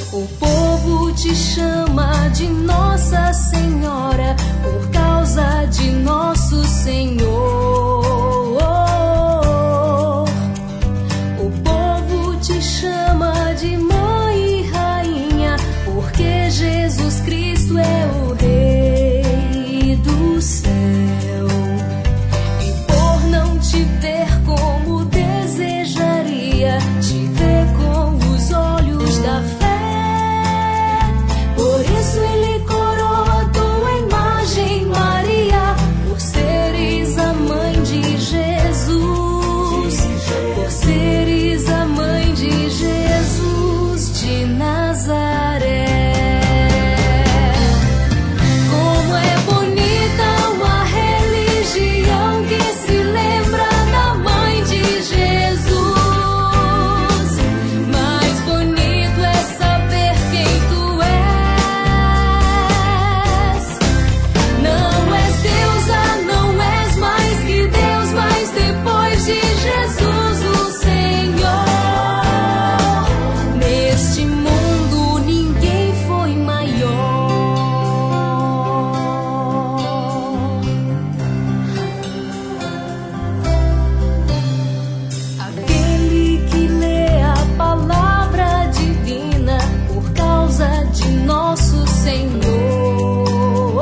O povo te chama de Nossa Senhora por causa de nosso Senhor. O povo te chama de Mãe e Rainha porque Jesus Cristo é o Rei do céu. E por não te ver como desejaria, te ver com os olhos da fé. Por isso ele coroa tua imagem, Maria, por seres a mãe de Jesus, por seres a mãe de Jesus de Nazaré. Como é bonita uma religião que se lembra da mãe de Jesus. Mais bonito é saber quem tu és. Não és deusa, não és mais que Deus, mas depois de Jesus o Senhor, neste mundo ninguém foi maior. Aquele que lê a palavra divina por causa de nosso Senhor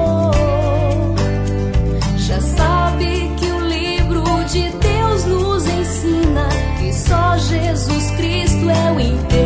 já sabe que o livro de Deus nos ensina que só Jesus Cristo é o inteiro.